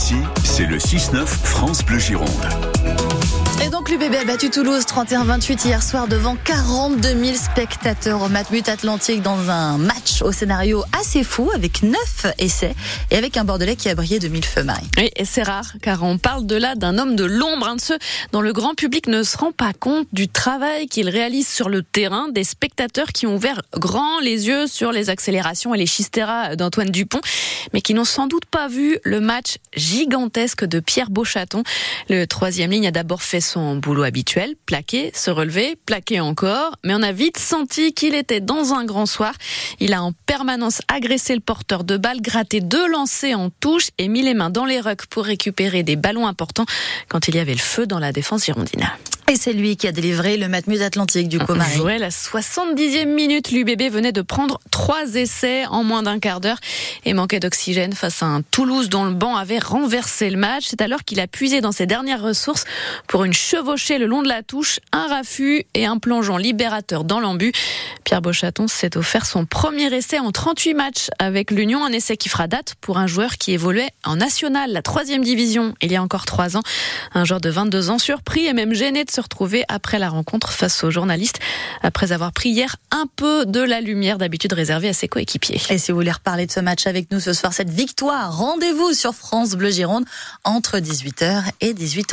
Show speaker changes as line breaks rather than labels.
ici, c'est le 6-9 France Bleu Gironde.
Et donc l'UBB a battu Toulouse 31-28 hier soir devant 42 000 spectateurs au Matmut Atlantique dans un match au scénario assez fou avec 9 essais et avec un Bordelais qui a brillé de mille feux, Marie.
Oui, et c'est rare car on parle de là d'un homme de l'ombre, un de ceux dont le grand public ne se rend pas compte du travail qu'il réalise sur le terrain, des spectateurs qui ont ouvert grand les yeux sur les accélérations et les chisteras d'Antoine Dupont, mais qui n'ont sans doute pas vu le match gigantesque de Pierre Beauchaton. Le troisième ligne a d'abord fait son boulot habituel, plaquer, se relever, plaquer encore, mais on a vite senti qu'il était dans un grand soir. Il a en permanence agressé le porteur de balle, gratté 2 lancers en touche et mis les mains dans les rucks pour récupérer des ballons importants quand il y avait le feu dans la défense girondine.
Et c'est lui qui a délivré le Matmut Atlantique du coup, Marie.
Ouais, la 70e minute, l'UBB venait de prendre 3 essais en moins d'un quart d'heure et manquait d'oxygène face à un Toulouse dont le banc avait renversé le match. C'est alors qu'il a puisé dans ses dernières ressources pour une chevauchée le long de la touche, un raffut et un plongeon libérateur dans l'embut. Pierre Beauchaton s'est offert son premier essai en 38 matchs avec l'Union, un essai qui fera date pour un joueur qui évoluait en national, la 3e division, il y a encore 3 ans. Un joueur de 22 ans surpris et même gêné de se retrouver après la rencontre face aux journalistes, après avoir pris hier un peu de la lumière d'habitude réservée à ses coéquipiers.
Et si vous voulez reparler de ce match avec nous ce soir, cette victoire, rendez-vous sur France Bleu Gironde entre 18h et 18h.